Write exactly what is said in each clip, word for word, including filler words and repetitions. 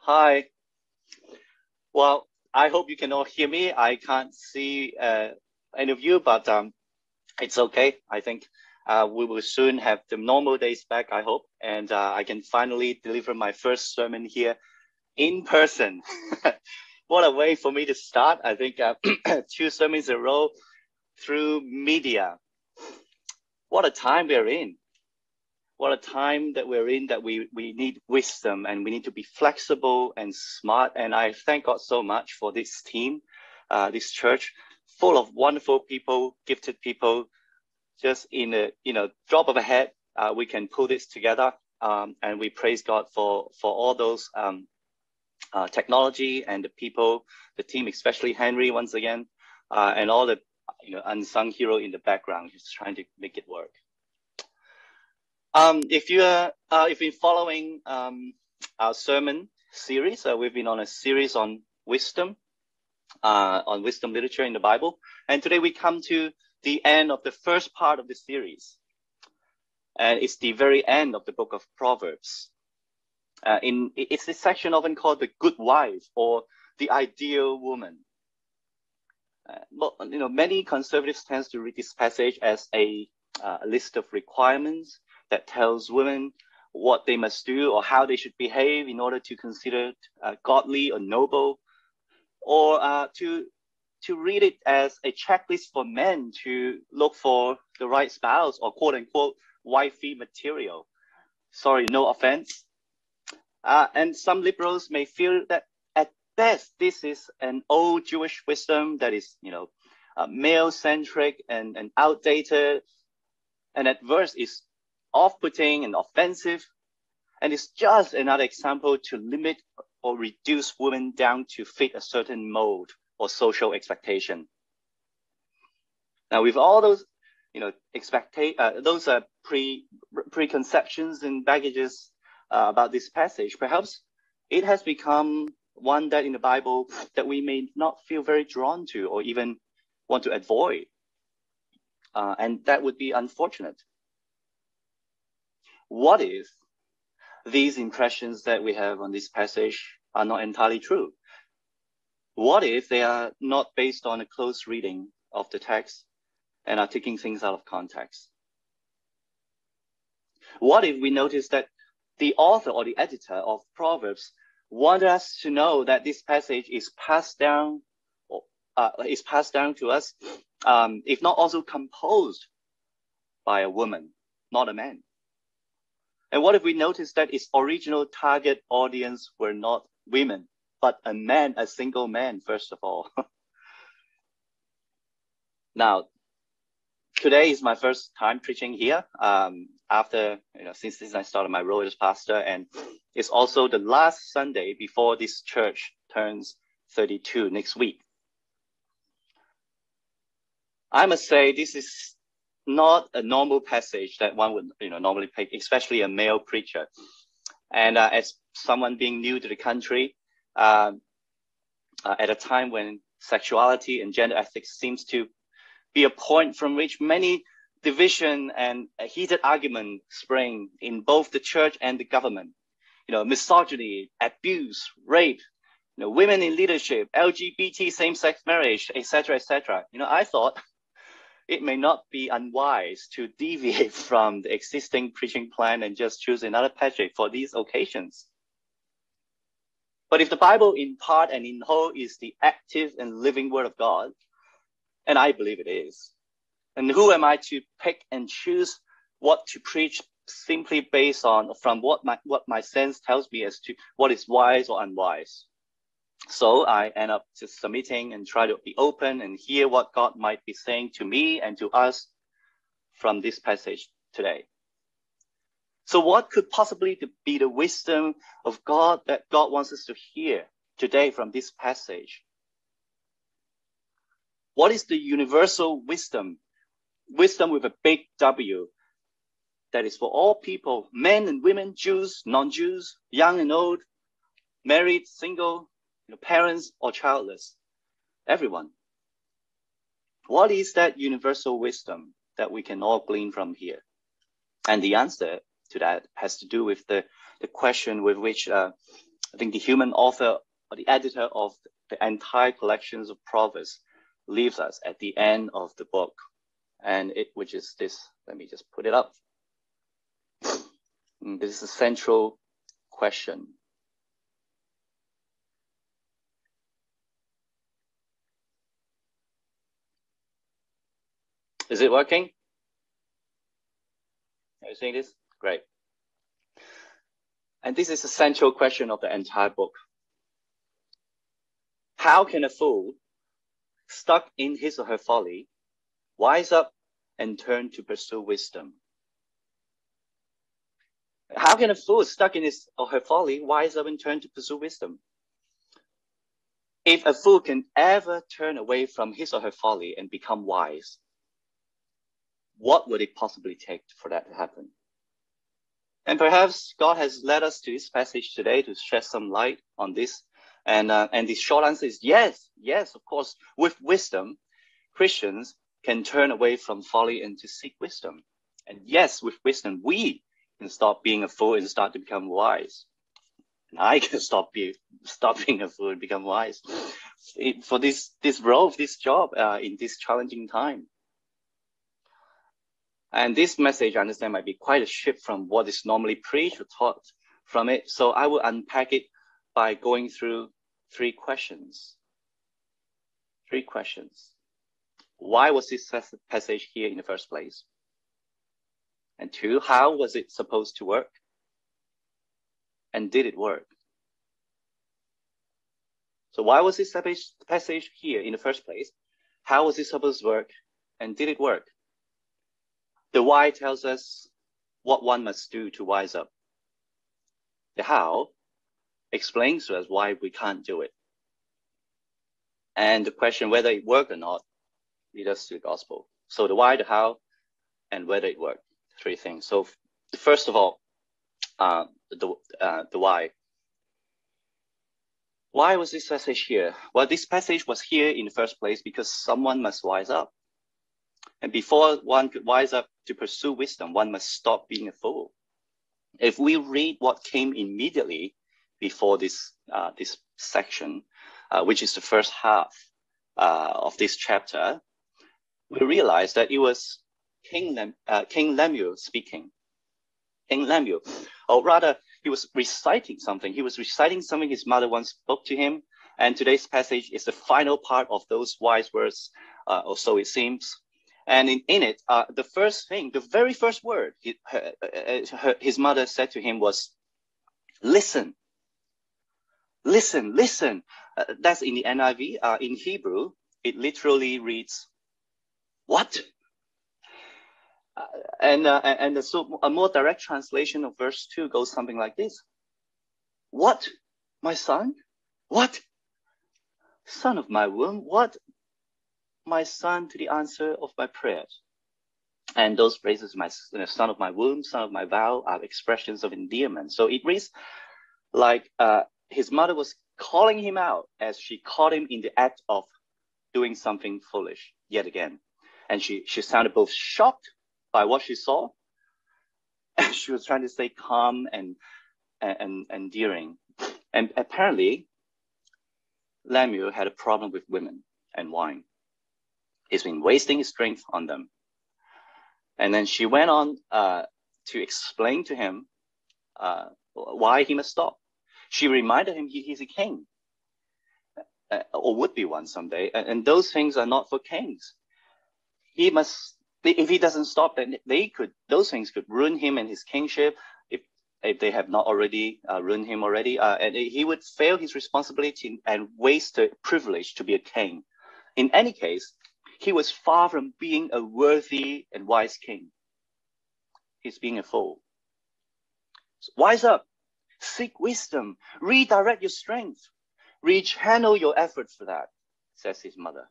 Hi. Well, I hope you can all hear me. I can't see uh, any of you, but um, it's okay. I think uh, we will soon have the normal days back, I hope, and uh, I can finally deliver my first sermon here in person. What a way for me to start. I think uh, two sermons in a row through media. What a time we're in. What a time that we're in that we, we need wisdom and we need to be flexible and smart. And I thank God so much for this team, uh, this church, full of wonderful people, gifted people. Just in a you know drop of a hat, uh, we can pull this together. Um, and we praise God for, for all those um, uh, technology and the people, the team, especially Henry once again, uh, and all the you know unsung hero in the background who's trying to make it work. Um, if you uh, uh, if you've been following um, our sermon series, uh, we've been on a series on wisdom, uh, on wisdom literature in the Bible, and today we come to the end of the first part of the series, and it's the very end of the book of Proverbs. Uh, in it's this section often called the good wife or the ideal woman. Uh, well, you know, many conservatives tend to read this passage as a, uh, a list of requirements that tells women what they must do or how they should behave in order to consider uh, godly or noble, or uh, to to read it as a checklist for men to look for the right spouse or quote unquote wifey material. Sorry, no offense. Uh, and some liberals may feel that at best this is an old Jewish wisdom that is, you know, uh, male-centric and, and outdated, and at worst is off-putting and offensive, and it's just another example to limit or reduce women down to fit a certain mold or social expectation. Now, with all those, you know, expecta- uh, those uh, pre preconceptions and baggages uh, about this passage, perhaps it has become one that in the Bible that we may not feel very drawn to or even want to avoid, uh, and that would be unfortunate. What if these impressions that we have on this passage are not entirely true? What if they are not based on a close reading of the text and are taking things out of context? What if we notice that the author or the editor of Proverbs wanted us to know that this passage is passed down, or, uh, is passed down to us, um, if not also composed by a woman, not a man? And what if we notice that its original target audience were not women, but a man, a single man, first of all? Now, today is my first time preaching here, um, after, you know, since, since I started my role as pastor, and it's also the last Sunday before this church turns thirty-two next week. I must say this is not a normal passage that one would, you know, normally pick, especially a male preacher. And uh, as someone being new to the country, uh, uh, at a time when sexuality and gender ethics seems to be a point from which many division and a heated argument spring in both the church and the government. You know, misogyny, abuse, rape, you know, women in leadership, L G B T, same-sex marriage, et cetera, et cetera. You know, I thought it may not be unwise to deviate from the existing preaching plan and just choose another passage for these occasions. But if the Bible in part and in whole is the active and living word of God, and I believe it is, and who am I to pick and choose what to preach simply based on from what my what my sense tells me as to what is wise or unwise? So I end up just submitting and try to be open and hear what God might be saying to me and to us from this passage today. So what could possibly be the wisdom of God that God wants us to hear today from this passage? What is the universal wisdom, wisdom with a big W, that is for all people, men and women, Jews, non-Jews, young and old, married, single, you know, parents or childless, everyone? What is that universal wisdom that we can all glean from here? And the answer to that has to do with the, the question with which uh, I think the human author or the editor of the entire collections of Proverbs leaves us at the end of the book, and it, which is this. Let me just put it up. And this is a central question. Is it working? Are you seeing this? Great. And this is the central question of the entire book. How can a fool, stuck in his or her folly, wise up and turn to pursue wisdom? How can a fool, stuck in his or her folly, wise up and turn to pursue wisdom? If a fool can ever turn away from his or her folly and become wise, what would it possibly take for that to happen? And perhaps God has led us to this passage today to shed some light on this. And, uh, and the short answer is yes, yes, of course. With wisdom, Christians can turn away from folly and to seek wisdom. And yes, with wisdom, we can stop being a fool and start to become wise. And I can stop, be, stop being a fool and become wise it, for this, this role, this job uh, in this challenging time. And this message, I understand, might be quite a shift from what is normally preached or taught from it. So I will unpack it by going through three questions. Three questions. Why was this passage here in the first place? And two, how was it supposed to work? And did it work? So why was this passage here in the first place? How was it supposed to work? And did it work? The why tells us what one must do to wise up. The how explains to us why we can't do it. And the question whether it worked or not leads us to the gospel. So the why, the how, and whether it worked. Three things. So first of all, uh, the, uh, the why. Why was this passage here? Well, this passage was here in the first place because someone must wise up. And before one could wise up to pursue wisdom, one must stop being a fool. If we read what came immediately before this uh, this section, uh, which is the first half uh, of this chapter, we realize that it was King, Lem uh, King Lemuel speaking. King Lemuel, or rather, he was reciting something. He was reciting something his mother once spoke to him. And today's passage is the final part of those wise words, uh, or so it seems. And in, in it, uh, the first thing, the very first word he, her, her, his mother said to him was, listen, listen, listen. Uh, that's in the N I V. Uh, in Hebrew, it literally reads, what? Uh, and uh, and the, so a more direct translation of verse two goes something like this. What, my son? What? Son of my womb? What? My son, to the answer of my prayers. And those phrases, my son of my womb, son of my vow, are expressions of endearment. So it reads like uh, his mother was calling him out as she caught him in the act of doing something foolish yet again. And she, she sounded both shocked by what she saw, and she was trying to stay calm and, and, and endearing. And apparently, Lemuel had a problem with women and wine. He's been wasting his strength on them. And then she went on uh, to explain to him uh, why he must stop. She reminded him he, he's a king, uh, or would be one someday. And, and those things are not for kings. He must, if he doesn't stop, then they could, those things could ruin him and his kingship if, if they have not already uh, ruined him already. Uh, and he would fail his responsibility and waste the privilege to be a king. In any case, he was far from being a worthy and wise king. He's being a fool. So wise up, seek wisdom, redirect your strength, rechannel your efforts for that, says his mother.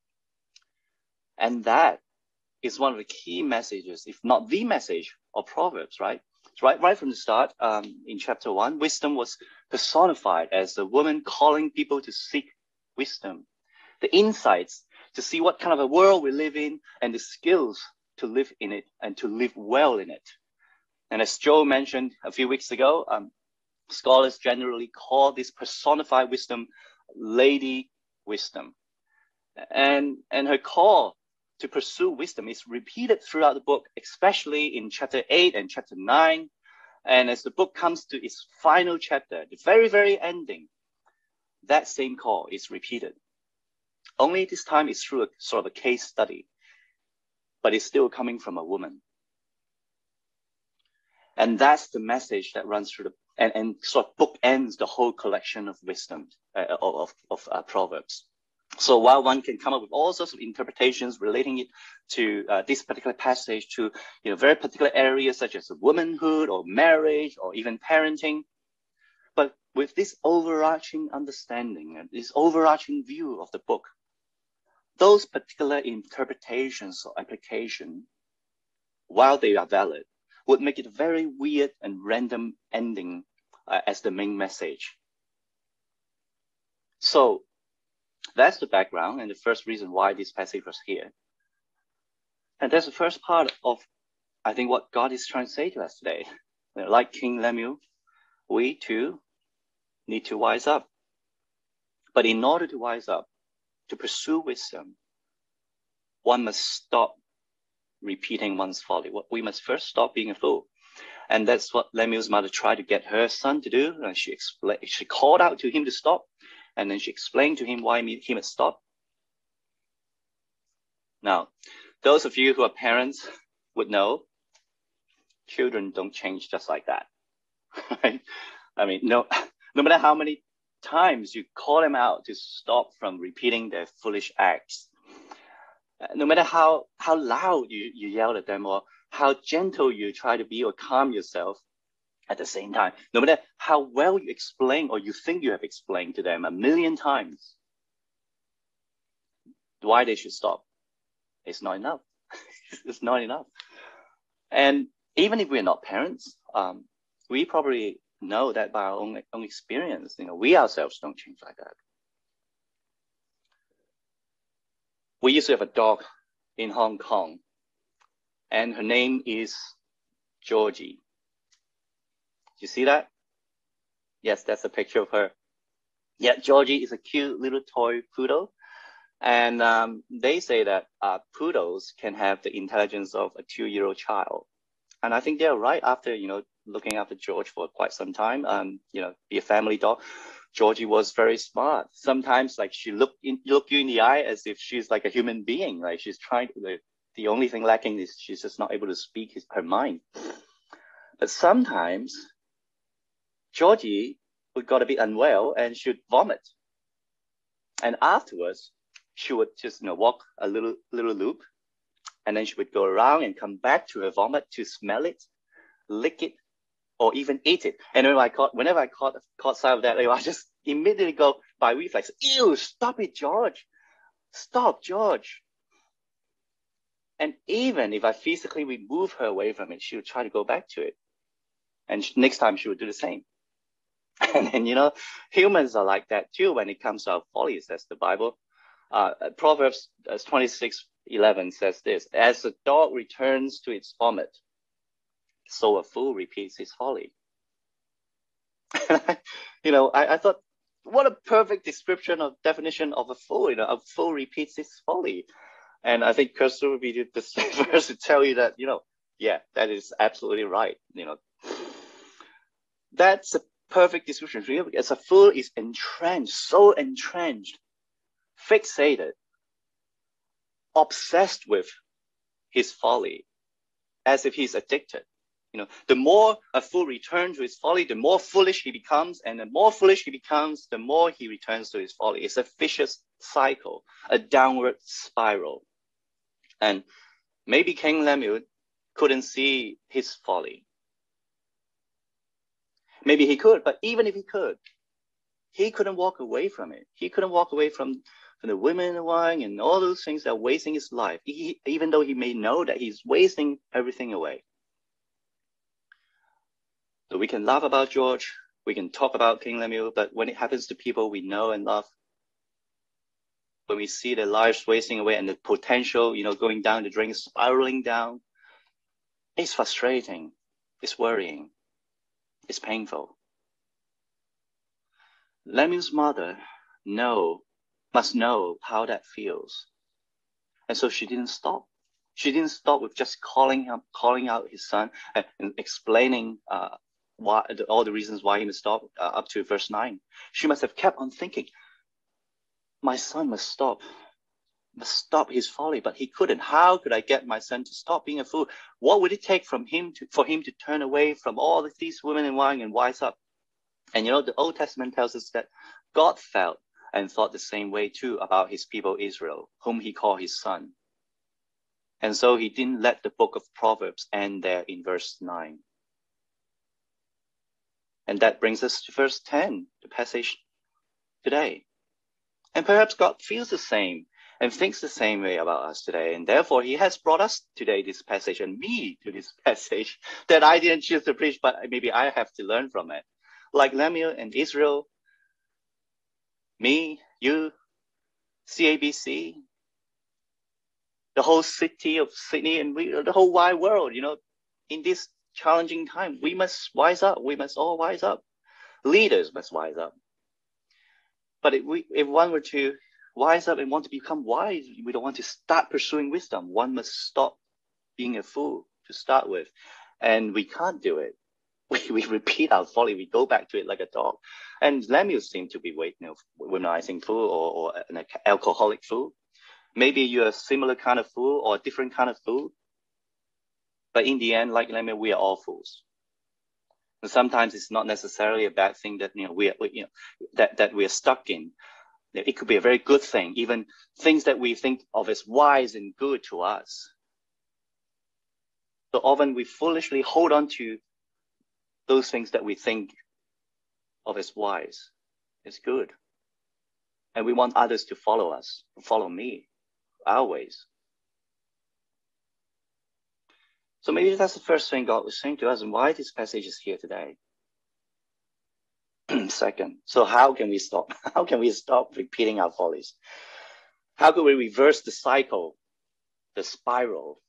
And that is one of the key messages, if not the message of Proverbs, right? Right, right from the start, um, in chapter one, wisdom was personified as a woman calling people to seek wisdom, the insights to see what kind of a world we live in, and the skills to live in it and to live well in it. And as Joe mentioned a few weeks ago, um, Scholars generally call this personified wisdom Lady Wisdom. And, and her call to pursue wisdom is repeated throughout the book, especially in chapter eight and chapter nine. And as the book comes to its final chapter, the very, very ending, that same call is repeated. Only this time it's through a sort of a case study, but it's still coming from a woman. And that's the message that runs through the, and, and sort of bookends the whole collection of wisdom, uh, of, of uh, Proverbs. So while one can come up with all sorts of interpretations relating it to uh, this particular passage to, you know, very particular areas such as womanhood or marriage or even parenting, but with this overarching understanding and this overarching view of the book, those particular interpretations or application, while they are valid, would make it a very weird and random ending uh, as the main message. So that's the background and the first reason why this passage was here. And that's the first part of, I think, what God is trying to say to us today. You know, like King Lemuel, we too need to wise up. But in order to wise up, to pursue wisdom, one must stop repeating one's folly. We must first stop being a fool. And that's what Lemuel's mother tried to get her son to do. And she explained, she called out to him to stop. And then she explained to him why he must stop. Now, those of you who are parents would know, children don't change just like that. Right? I mean, no, no matter how many times you call them out to stop from repeating their foolish acts, no matter how, how loud you, you yell at them or how gentle you try to be or calm yourself at the same time, no matter how well you explain or you think you have explained to them a million times why they should stop, it's not enough. It's not enough. And even if we're not parents, um, we probably know that by our own, own experience. You know, we ourselves don't change like that. We used to have a dog in Hong Kong, and her name is Georgie. You see that? Yes, that's a picture of her. Yeah, Georgie is a cute little toy poodle. And um, they say that uh, poodles can have the intelligence of a two-year-old child. And I think they're right after, you know, looking after George for quite some time, um, you know, be a family dog. Georgie was very smart. Sometimes, like, she looked in, look you in the eye as if she's like a human being. Like, she's trying to, the, the only thing lacking is she's just not able to speak his, her mind. But sometimes Georgie would got a bit unwell and she'd vomit. And afterwards, she would just, you know, walk a little, little loop. And then she would go around and come back to her vomit to smell it, lick it, or even eat it. And whenever I caught, whenever I caught, caught sight of that, I just immediately go by reflex, ew, stop it, George. Stop, George. And even if I physically remove her away from it, she would try to go back to it. And she, next time she would do the same. And then, you know, humans are like that too when it comes to our folly, says the Bible. Uh, Proverbs twenty-six eleven says this: as a dog returns to its vomit, so a fool repeats his folly. You know, I, I thought, what a perfect description of definition of a fool. You know, a fool repeats his folly. And I think Kirsten would be the first to tell you that, you know, yeah, that is absolutely right. You know, that's a perfect description. As a fool is entrenched, so entrenched, fixated, obsessed with his folly, as if he's addicted. You know, the more a fool returns to his folly, the more foolish he becomes, and the more foolish he becomes, the more he returns to his folly. It's a vicious cycle, a downward spiral. And maybe King Lemuel couldn't see his folly. Maybe he could, but even if he could, he couldn't walk away from it. He couldn't walk away from, from the women and wine and all those things that are wasting his life, he, even though he may know that he's wasting everything away. So we can laugh about George, we can talk about King Lemuel, but when it happens to people we know and love, when we see their lives wasting away and the potential, you know, going down the drain, spiraling down, it's frustrating, it's worrying, it's painful. Lemuel's mother know, must know how that feels. And so she didn't stop. She didn't stop with just calling him, calling out his son and, and explaining uh, why, all the reasons why he must stop uh, up to verse nine. She must have kept on thinking, my son must stop, must stop his folly, but he couldn't. How could I get my son to stop being a fool? What would it take from him to, for him to turn away from all these women and wine and wise up? And you know, the Old Testament tells us that God felt and thought the same way too about his people Israel, whom he called his son. And so he didn't let the book of Proverbs end there in verse nine. And that brings us to verse ten, the passage today. And perhaps God feels the same and thinks the same way about us today. And therefore he has brought us today this passage and me to this passage that I didn't choose to preach, but maybe I have to learn from it. Like Lemuel and Israel, me, you, C A B C, the whole city of Sydney, and we, the whole wide world, you know, in this challenging time, we must wise up. We must all wise up. Leaders must wise up. But if, we, if one were to wise up and want to become wise, we don't want to start pursuing wisdom. One must stop being a fool to start with. And we can't do it. We, we repeat our folly. We go back to it like a dog. And Lemuel seemed to be you know, womanizing fool or, or an alcoholic fool. Maybe you're a similar kind of fool or a different kind of fool. But in the end, like Lemuel, we are all fools. And sometimes it's not necessarily a bad thing that you know we are, you know that that we are stuck in. It could be a very good thing, even things that we think of as wise and good to us. So often we foolishly hold on to those things that we think of as wise, as good, and we want others to follow us, follow me, our ways. So maybe that's the first thing God was saying to us and why this passage is here today. Second, so how can we stop? How can we stop repeating our follies? How can we reverse the cycle, the spiral?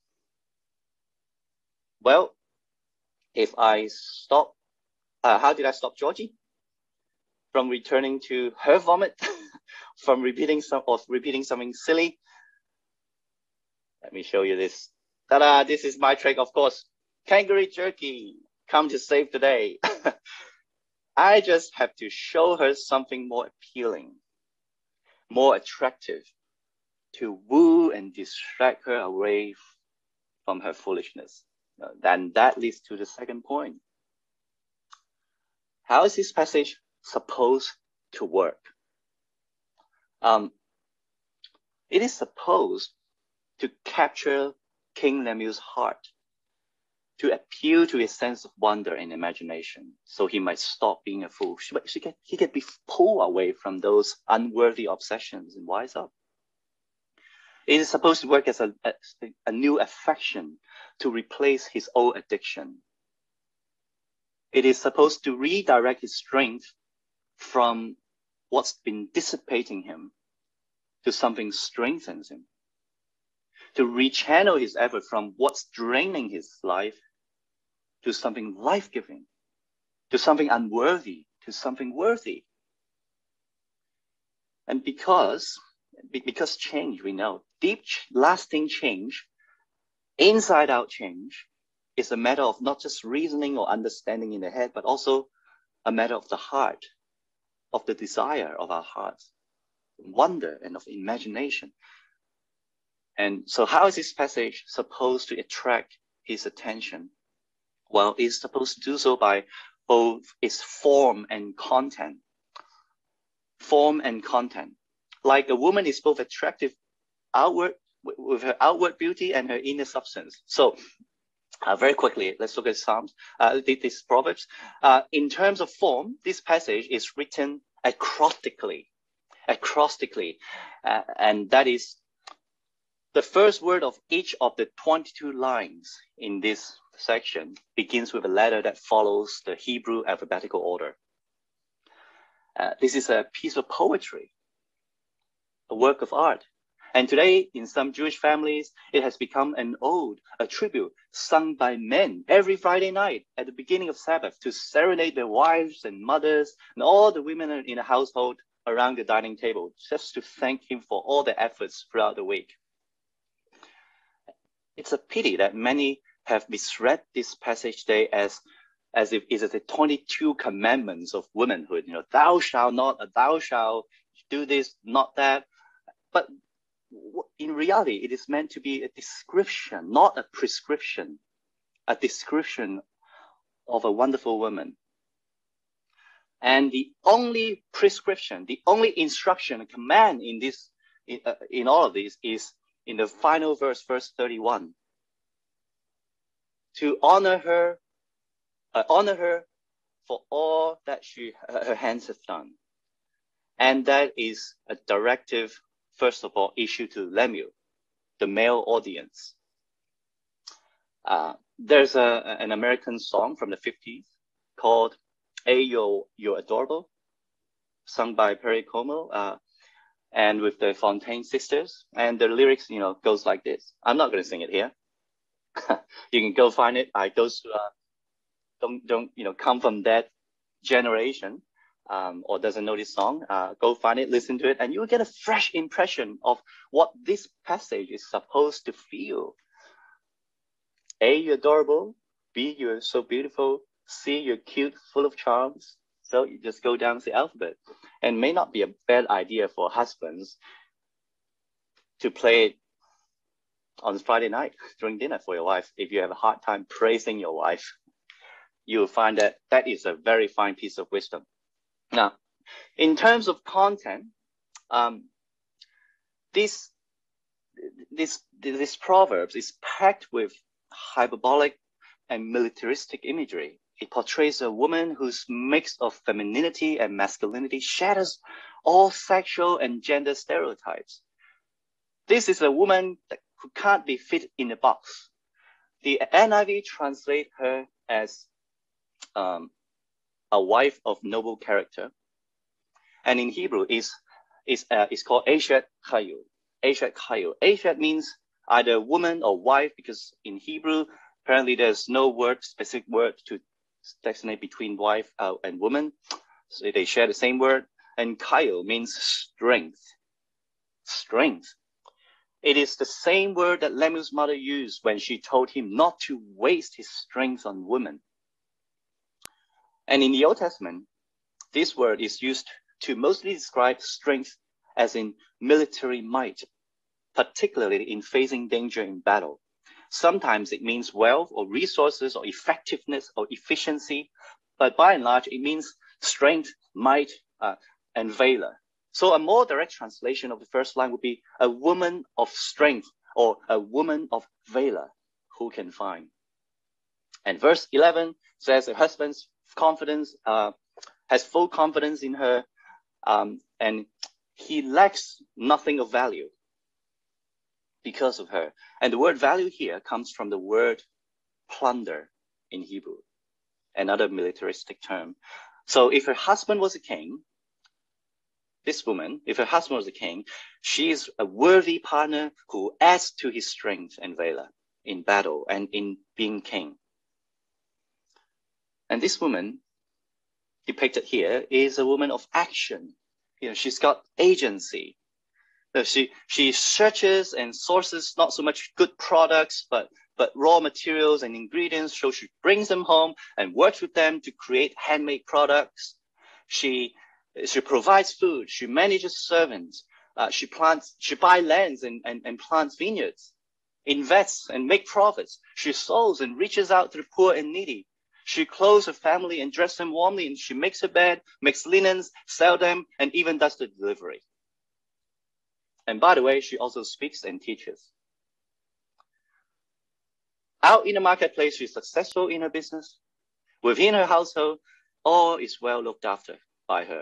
Well, if I stop, uh, how did I stop Georgie from returning to her vomit, from repeating some of repeating something silly? Let me show you this. Ta-da! This is my trick, of course. Kangaroo jerky, come to save the day. I just have to show her something more appealing, more attractive, to woo and distract her away from her foolishness. Then that leads to the second point. How is this passage supposed to work? Um, it is supposed to capture King Lemuel's heart, to appeal to his sense of wonder and imagination, so he might stop being a fool. He can, he can be pulled away from those unworthy obsessions and wise up. It is supposed to work as a, a, a new affection to replace his old addiction. It is supposed to redirect his strength from what's been dissipating him to something strengthens him. To rechannel his effort from what's draining his life to something life-giving, to something unworthy, to something worthy. And because, because change, we know, deep, lasting change, inside-out change, is a matter of not just reasoning or understanding in the head, but also a matter of the heart, of the desire of our hearts, wonder and of imagination. And so how is this passage supposed to attract his attention? Well, it's supposed to do so by both its form and content. Form and content. Like a woman is both attractive outward, with her outward beauty and her inner substance. So uh, very quickly, let's look at Psalms, uh, this Proverbs. Uh, in terms of form, this passage is written acrostically, acrostically, uh, and that is the first word of each of the twenty-two lines in this section begins with a letter that follows the Hebrew alphabetical order. Uh, this is a piece of poetry, a work of art. And today, in some Jewish families, it has become an ode, a tribute sung by men every Friday night at the beginning of Sabbath to serenade their wives and mothers and all the women in the household around the dining table, just to thank him for all their efforts throughout the week. It's a pity that many have misread this passage today as, as if it is the twenty-two commandments of womanhood. You know, thou shalt not, thou shalt do this, not that. But in reality, it is meant to be a description, not a prescription, a description of a wonderful woman. And the only prescription, the only instruction, command in this, in, uh, in all of this is in the final verse, verse thirty-one. To honor her, uh, honor her for all that she, uh, her hands have done. And that is a directive, first of all, issued to Lemuel, the male audience. Uh, there's a, an American song from the fifties called Hey, You're, You're Adorable, sung by Perry Como, uh, and with the Fontaine sisters. And the lyrics, you know, goes like this. I'm not going to sing it here. You can go find it. I those who uh, don't, don't, you know, come from that generation, Um, or doesn't know this song, uh, go find it, listen to it, and you will get a fresh impression of what this passage is supposed to feel. A, you're adorable. B, you're so beautiful. C, you're cute, full of charms. So you just go down the alphabet. And it may not be a bad idea for husbands to play it on Friday night during dinner for your wife. If you have a hard time praising your wife, you'll find that that is a very fine piece of wisdom. Now, in terms of content, um, this, this, this Proverbs is packed with hyperbolic and militaristic imagery. It portrays a woman whose mix of femininity and masculinity shatters all sexual and gender stereotypes. This is a woman that, who can't be fit in a box. The N I V translates her as um, a wife of noble character. And in Hebrew is is uh, is called Eshet Chayil. Eshet Chayil. Eshet means either woman or wife, because in Hebrew apparently there's no word, specific word to designate between wife uh, and woman. So they share the same word. And Chayil means strength. Strength. It is the same word that Lemuel's mother used when she told him not to waste his strength on women. And in the Old Testament, this word is used to mostly describe strength as in military might, particularly in facing danger in battle. Sometimes it means wealth or resources or effectiveness or efficiency, but by and large, it means strength, might, uh, and valor. So a more direct translation of the first line would be a woman of strength or a woman of valor, who can find. And verse eleven says a husband's confidence, uh, has full confidence in her, um, and he lacks nothing of value because of her. And the word value here comes from the word plunder in Hebrew, another militaristic term. So if her husband was a king, this woman, if her husband was a king, she is a worthy partner who adds to his strength and valor in battle and in being king. And this woman depicted here is a woman of action. You know, she's got agency. So she she searches and sources not so much good products, but but raw materials and ingredients. So she brings them home and works with them to create handmade products. She she provides food. She manages servants. Uh, she plants. She buys lands and, and and plants vineyards, invests and make profits. She sows and reaches out to the poor and needy. She clothes her family and dresses them warmly, and she makes a bed, makes linens, sells them, and even does the delivery. And by the way, she also speaks and teaches. Out in the marketplace, she's successful in her business. Within her household, all is well looked after by her.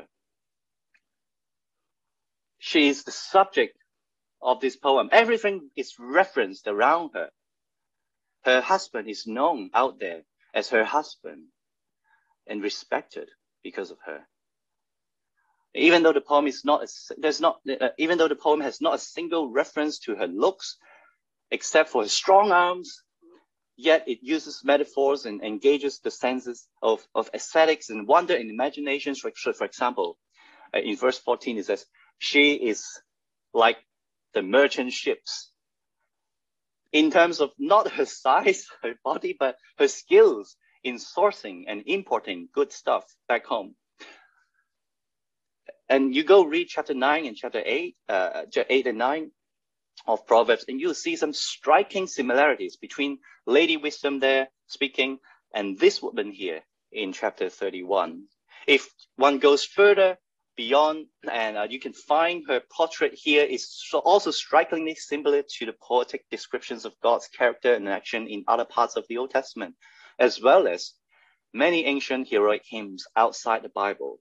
She is the subject of this poem. Everything is referenced around her. Her husband is known out there as her husband and respected because of her. Even though the poem is not, a, there's not, uh, even though the poem has not a single reference to her looks, except for her strong arms, yet it uses metaphors and engages the senses of, of aesthetics and wonder and imagination. For, for example, uh, in verse fourteen, it says, she is like the merchant ships. In terms of not her size, her body, but her skills in sourcing and importing good stuff back home. And you go read chapter nine and chapter eight, uh, eight and nine of Proverbs, and you'll see some striking similarities between Lady Wisdom there speaking and this woman here in chapter thirty-one. If one goes further beyond, and uh, you can find her portrait here is so also strikingly similar to the poetic descriptions of God's character and action in other parts of the Old Testament, as well as many ancient heroic hymns outside the Bible.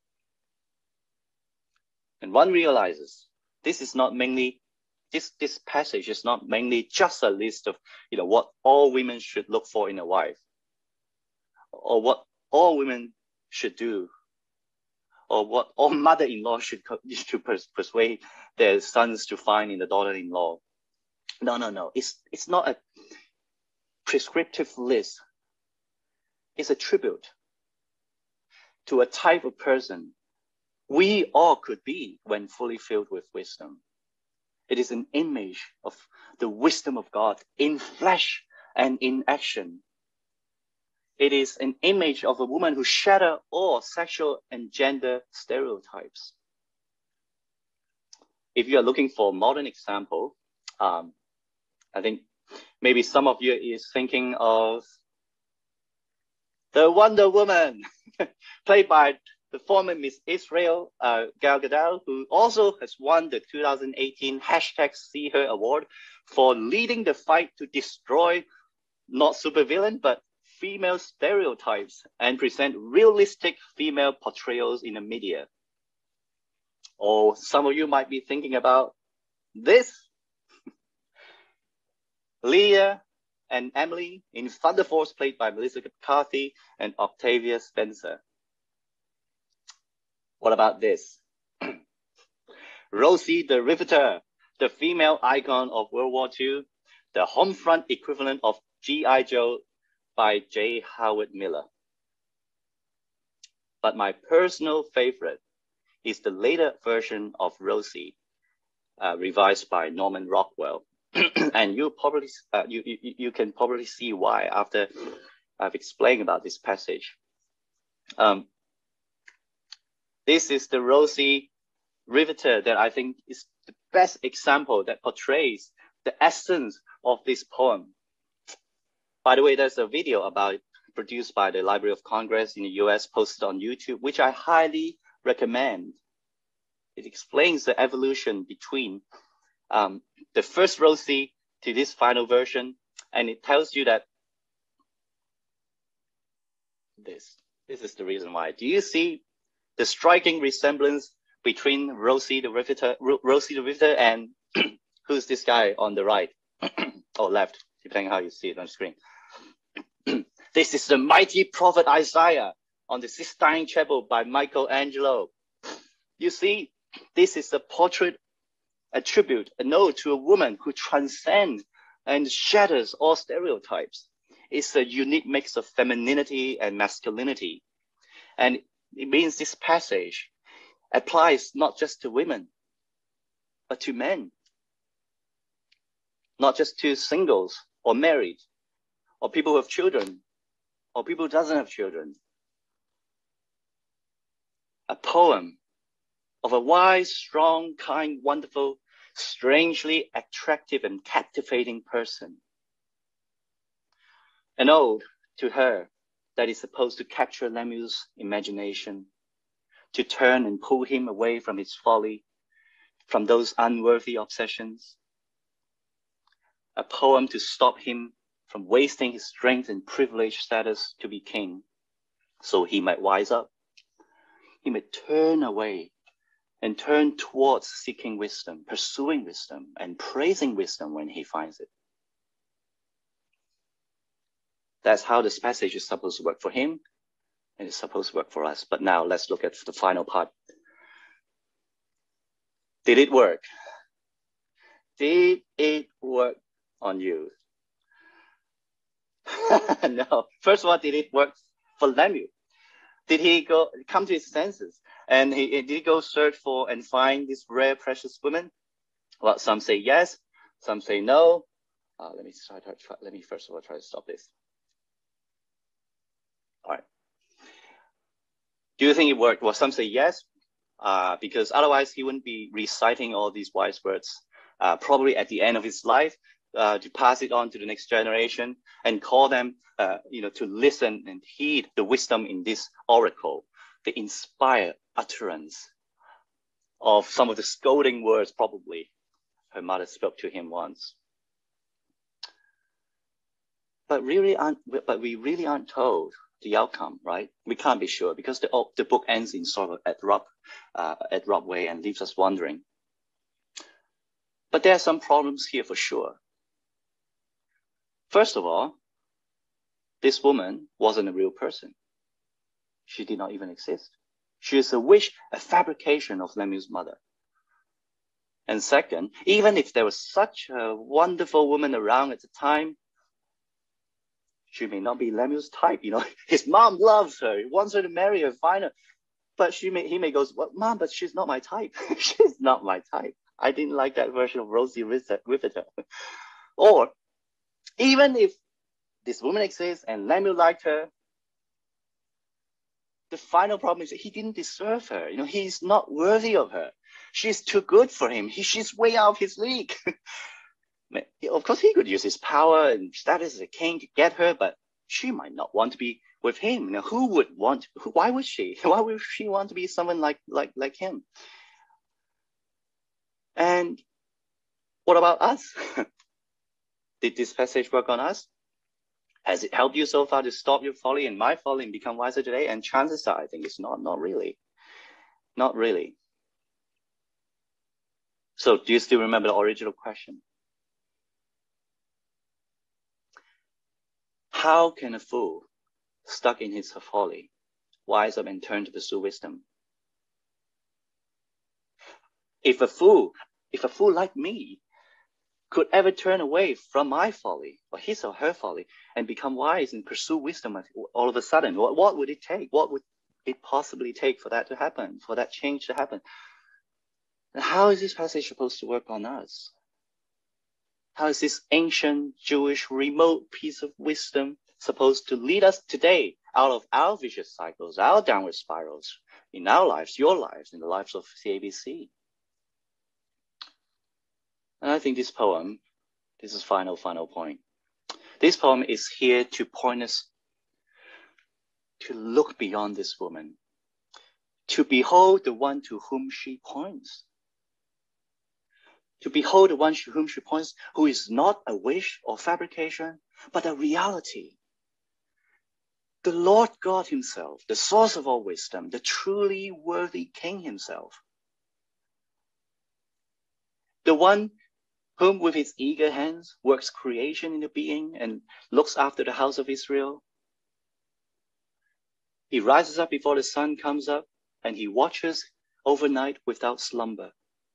And one realizes this is not mainly, this, this passage is not mainly just a list of, you know, what all women should look for in a wife, or what all women should do, or what all mother-in-law should, should persuade their sons to find in the daughter-in-law. No, no, no. It's, it's not a prescriptive list. It's a tribute to a type of person we all could be when fully filled with wisdom. It is an image of the wisdom of God in flesh and in action. It is an image of a woman who shatters all sexual and gender stereotypes. If you are looking for a modern example, um, I think maybe some of you is thinking of the Wonder Woman, played by the former Miss Israel, uh, Gal Gadot, who also has won the two thousand eighteen hashtag See Her award for leading the fight to destroy not supervillain, but female stereotypes and present realistic female portrayals in the media. Or some of you might be thinking about this. Leah and Emily in Thunder Force, played by Melissa McCarthy and Octavia Spencer. What about this? Rosie the Riveter, the female icon of World War Two, the home front equivalent of G I Joe by J. Howard Miller. But my personal favorite is the later version of Rosie, uh, revised by Norman Rockwell. And you probably uh, you, you you can probably see why after I've explained about this passage. Um, this is the Rosie Riveter that I think is the best example that portrays the essence of this poem. By the way, there's a video about it produced by the Library of Congress in the U S posted on YouTube, which I highly recommend. It explains the evolution between um, the first Rosie to this final version, and it tells you that this, this is the reason why. Do you see the striking resemblance between Rosie the Riveter, Rosie the Riveter and who's this guy on the right or left, depending on how you see it on the screen? This is the mighty prophet Isaiah on the Sistine Chapel by Michelangelo. You see, this is a portrait, a tribute, a nod to a woman who transcends and shatters all stereotypes. It's a unique mix of femininity and masculinity. And it means this passage applies not just to women, but to men. Not just to singles or married, or people with children, or people who doesn't have children. A poem of a wise, strong, kind, wonderful, strangely attractive and captivating person. An ode to her that is supposed to capture Lemuel's imagination, to turn and pull him away from his folly, from those unworthy obsessions. A poem to stop him from wasting his strength and privileged status to be king, so he might wise up. He may turn away and turn towards seeking wisdom, pursuing wisdom, and praising wisdom when he finds it. That's how this passage is supposed to work for him, and it's supposed to work for us. But now let's look at the final part. Did it work? Did it work on you? No. First of all, did it work for Lemuel? Did he go come to his senses? And he did he go search for and find this rare, precious woman? Well, some say yes, some say no. Uh, let me try, try, try. Let me first of all try to stop this. All right. Do you think it worked? Well, some say yes, uh, because otherwise he wouldn't be reciting all these wise words, uh, probably at the end of his life, uh, to pass it on to the next generation and call them, uh, you know, to listen and heed the wisdom in this oracle, the inspired utterance of some of the scolding words probably her mother spoke to him once. But really, aren't, but we really aren't told the outcome, right? We can't be sure because the the book ends in sort of abrupt, uh, abrupt way and leaves us wondering. But there are some problems here for sure. First of all, this woman wasn't a real person. She did not even exist. She is a wish, a fabrication of Lemuel's mother. And second, even if there was such a wonderful woman around at the time, she may not be Lemuel's type. You know, his mom loves her, he wants her to marry her, find her. But she may, he may go, well, Mom, but she's not my type. She's not my type. I didn't like that version of Rosie Riveter. Or even if this woman exists and Lemuel liked her, the final problem is that he didn't deserve her. You know, he's not worthy of her. She's too good for him. He, she's way out of his league. Of course, he could use his power and status as a king to get her, but she might not want to be with him. Now, who would want? Who, why would she? Why would she want to be someone like like like him? And what about us? Did this passage work on us? Has it helped you so far to stop your folly and my folly and become wiser today? And chances are, I think it's not. Not really. Not really. So, do you still remember the original question? How can a fool, stuck in his folly, wise up and turn to pursue wisdom? If a fool, if a fool like me could ever turn away from my folly, or his or her folly, and become wise and pursue wisdom all of a sudden, what, what would it take? What would it possibly take for that to happen, for that change to happen? And how is this passage supposed to work on us? How is this ancient Jewish remote piece of wisdom supposed to lead us today out of our vicious cycles, our downward spirals in our lives, your lives, in the lives of C A B C? And I think this poem, this is final, final point. This poem is here to point us to look beyond this woman, to behold the one to whom she points. To behold the one to whom she points, who is not a wish or fabrication, but a reality. The Lord God himself, the source of all wisdom, the truly worthy King himself. The one whom with his eager hands works creation into being and looks after the house of Israel. He rises up before the sun comes up and he watches overnight without slumber.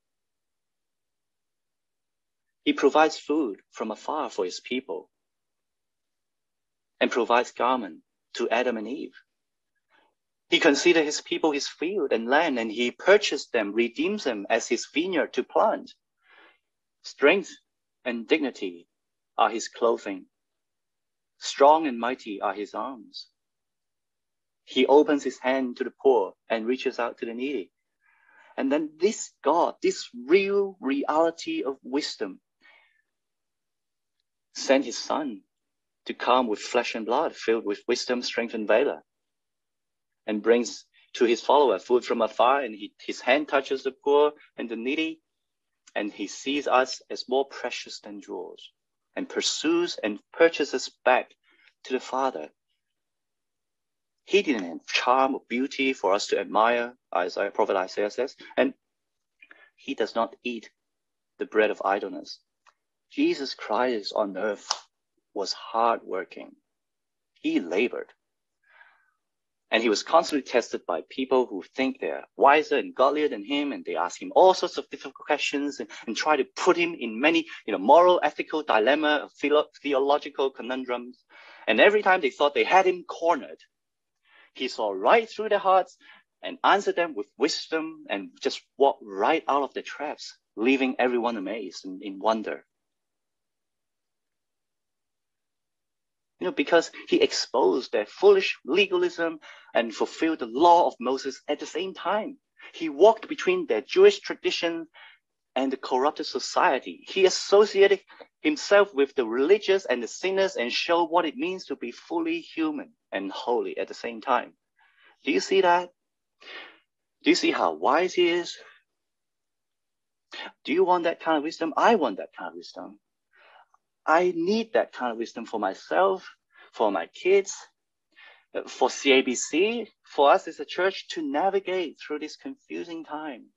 He provides food from afar for his people and provides garment to Adam and Eve. He considers his people his field and land, and he purchased them, redeems them as his vineyard to plant. Strength and dignity are his clothing. Strong and mighty are his arms. He opens his hand to the poor and reaches out to the needy. And then this God, this real reality of wisdom, sent his son to come with flesh and blood, filled with wisdom, strength, and valor, and brings to his follower food from afar, and he, his hand touches the poor and the needy, and he sees us as more precious than jewels, and pursues and purchases back to the Father. He didn't have charm or beauty for us to admire, as our prophet Isaiah says, and he does not eat the bread of idleness. Jesus Christ on earth was hardworking. He labored. And he was constantly tested by people who think they're wiser and godlier than him, and they ask him all sorts of difficult questions and, and try to put him in many, you know, moral, ethical dilemma, philo- theological conundrums. And every time they thought they had him cornered, he saw right through their hearts and answered them with wisdom and just walked right out of their traps, leaving everyone amazed and in wonder. You know, because he exposed their foolish legalism and fulfilled the law of Moses at the same time. He walked between their Jewish tradition and the corrupted society. He associated himself with the religious and the sinners and showed what it means to be fully human and holy at the same time. Do you see that? Do you see how wise he is? Do you want that kind of wisdom? I want that kind of wisdom. I need that kind of wisdom for myself, for my kids, for C A B C, for us as a church to navigate through this confusing time.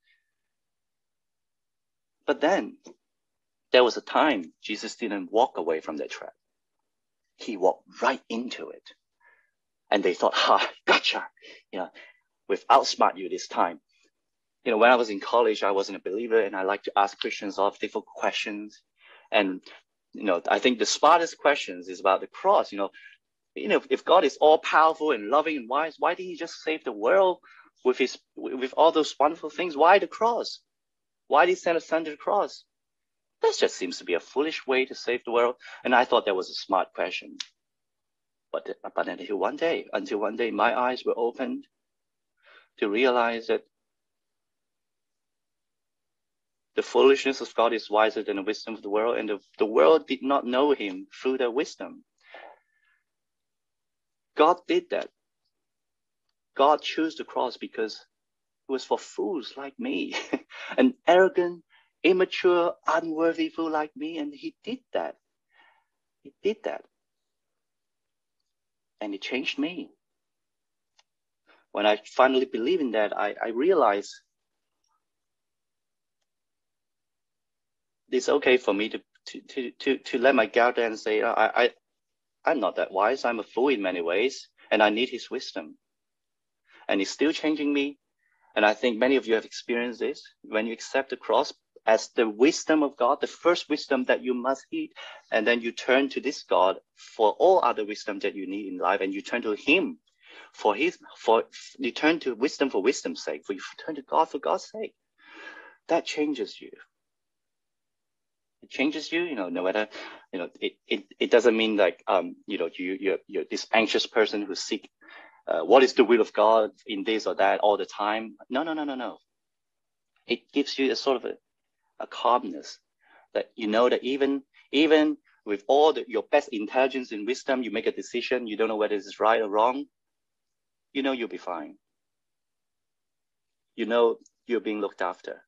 But then there was a time Jesus didn't walk away from that trap. He walked right into it. And they thought, ha, gotcha. You know, we've outsmart you this time. You know, when I was in college, I wasn't a believer, and I like to ask Christians all difficult questions. And you know, I think the smartest questions is about the cross. You know, you know, if God is all powerful and loving and wise, why didn't he just save the world with his, with all those wonderful things? Why the cross? Why did he send his son to the cross? That just seems to be a foolish way to save the world. And I thought that was a smart question. But, but until one day, until one day, my eyes were opened to realize that the foolishness of God is wiser than the wisdom of the world, and the, the world did not know him through their wisdom. God did that. God chose the cross because it was for fools like me, an arrogant, immature, unworthy fool like me, and he did that. He did that. And it changed me. When I finally believed in that, I, I realized it's okay for me to, to, to, to, to let my guard down and say, I, I, I'm not that wise. I'm a fool in many ways, and I need his wisdom. And it's still changing me. And I think many of you have experienced this. When you accept the cross as the wisdom of God, the first wisdom that you must heed, and then you turn to this God for all other wisdom that you need in life, and you turn to him for his, for you turn to wisdom for wisdom's sake, for you turn to God for God's sake. That changes you. It changes you, you know, no matter, you know, it, it, it doesn't mean like, um, you know, you, you're, you're this anxious person who seek, uh, what is the will of God in this or that all the time. No, no, no, no, no. It gives you a sort of a, a calmness that you know that even, even with all the, your best intelligence and wisdom, you make a decision, you don't know whether it's right or wrong, you know, you'll be fine. You know, you're being looked after.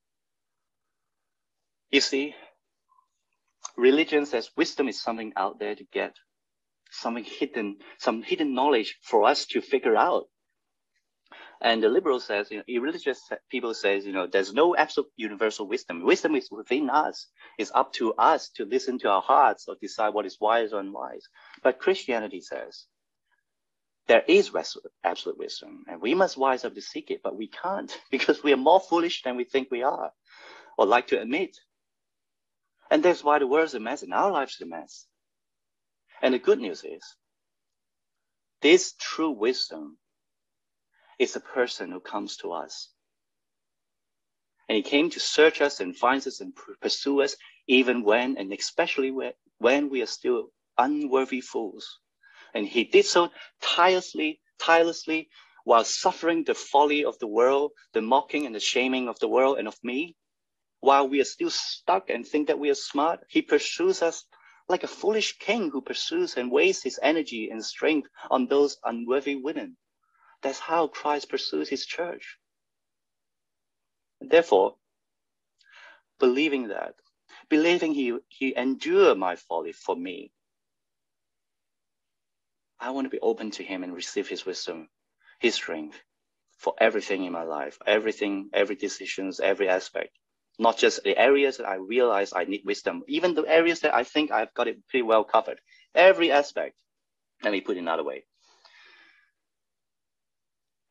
You see, religion says wisdom is something out there to get, something hidden, some hidden knowledge for us to figure out. And the liberal says, you know, irreligious people says, you know, there's no absolute universal wisdom. Wisdom is within us. It's up to us to listen to our hearts or decide what is wise or unwise. But Christianity says there is absolute wisdom, and we must wise up to seek it, but we can't because we are more foolish than we think we are or like to admit. And that's why the world's a mess and our life's a mess. And the good news is, this true wisdom is a person who comes to us. And he came to search us and find us and pursue us even when, and especially when we are still unworthy fools. And he did so tirelessly, tirelessly, while suffering the folly of the world, the mocking and the shaming of the world and of me. While we are still stuck and think that we are smart, he pursues us like a foolish king who pursues and wastes his energy and strength on those unworthy women. That's how Christ pursues his church. And therefore, believing that, believing he, he endured my folly for me, I want to be open to him and receive his wisdom, his strength for everything in my life, everything, every decisions, every aspect. Not just the areas that I realize I need wisdom, even the areas that I think I've got it pretty well covered. Every aspect. Let me put it another way.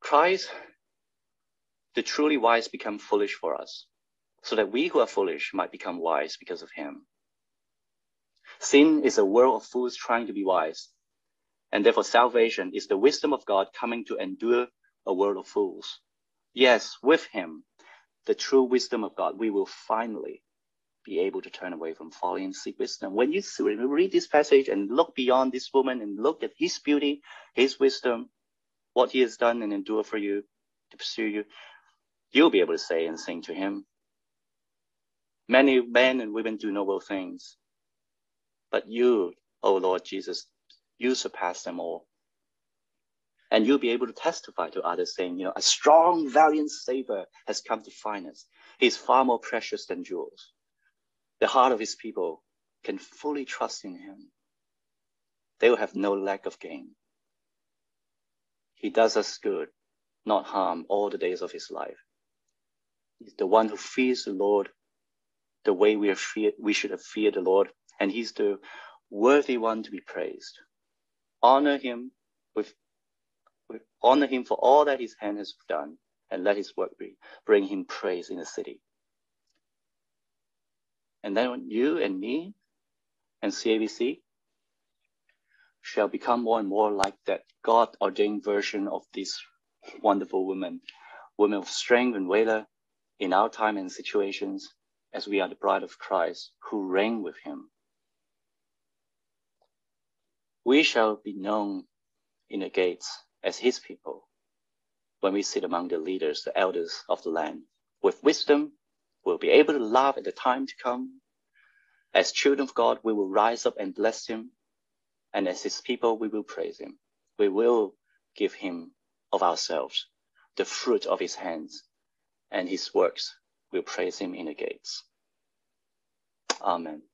Christ, the truly wise, become foolish for us, so that we who are foolish might become wise because of him. Sin is a world of fools trying to be wise, and therefore salvation is the wisdom of God coming to endure a world of fools. Yes, with him, the true wisdom of God, we will finally be able to turn away from folly and seek wisdom. When you read this passage and look beyond this woman and look at his beauty, his wisdom, what he has done and endured for you, to pursue you, you'll be able to say and sing to him. Many men and women do noble things, but you, O Lord Jesus, you surpass them all. And you'll be able to testify to others saying, you know, a strong, valiant Savior has come to find us. He's far more precious than jewels. The heart of his people can fully trust in him. They will have no lack of gain. He does us good, not harm, all the days of his life. He's the one who fears the Lord the way we, are feared, we should have feared the Lord, and he's the worthy one to be praised. Honor him with, with honor him for all that his hand has done, and let his work be, bring him praise in the city. And then you and me and C A B C shall become more and more like that God-ordained version of this wonderful woman, woman of strength and valor in our time and situations, as we are the bride of Christ who reign with him. We shall be known in the gates as his people when we sit among the leaders, the elders of the land. With wisdom, we'll be able to laugh at the time to come. As children of God, we will rise up and bless him. And as his people, we will praise him. We will give him of ourselves, the fruit of his hands, and his works will praise him in the gates. Amen.